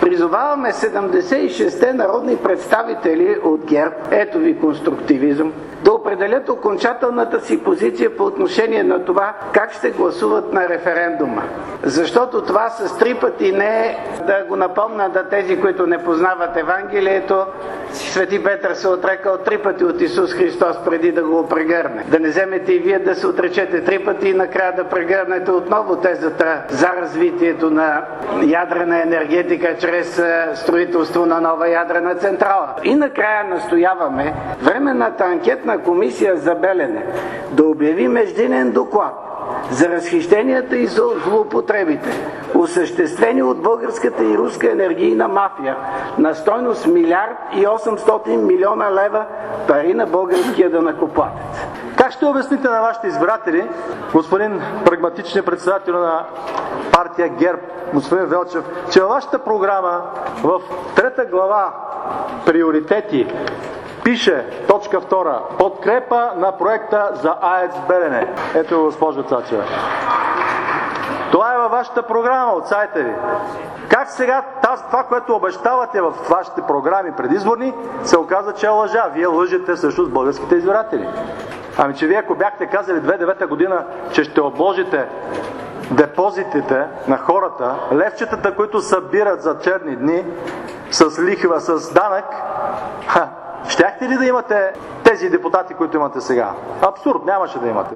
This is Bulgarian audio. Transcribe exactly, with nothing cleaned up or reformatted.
Призоваваме седемдесет и шестте народни представители от ГЕРБ, ето ви конструктивизъм, да определят окончателната си позиция по отношение на това как ще гласуват на референдума. Защото това с три пъти не, да го напомня да тези, които не познават Евангелието, Свети Петър се отрекал три пъти от Исус Христос преди да го прегърне. Да не вземете и вие да се отречете три пъти и накрая да прегърнете отново тезата за развитието на ядрена енергетика чрез строителство на нова ядрена централа. И накрая настояваме Временната анкетна комисия за Белене да обяви междинен доклад за разхищенията и за злоупотребите, осъществени от българската и руска енергийна мафия на стойност милиард и осемстотин милиона лева пари на българския данъкоплатец. Как ще обясните на вашите избиратели, господин прагматичният председател на партия ГЕРБ, господин Велчев, че във вашата програма в трета глава приоритети пише, точка втора, подкрепа на проекта за АЕЦ Белене. Ето, госпожо Цачева. Това е във вашата програма от сайта ви. Как сега това, което обещавате в вашите програми предизборни, се оказа, че е лъжа? Вие лъжете всъщност българските избиратели. Ами, че вие ако бяхте казали две хиляди и девета година, че ще обложите депозитите на хората, левчетата, които събират за черни дни, с лихва, с данък, ха, щяхте ли да имате тези депутати, които имате сега? Абсурд, нямаше да имате.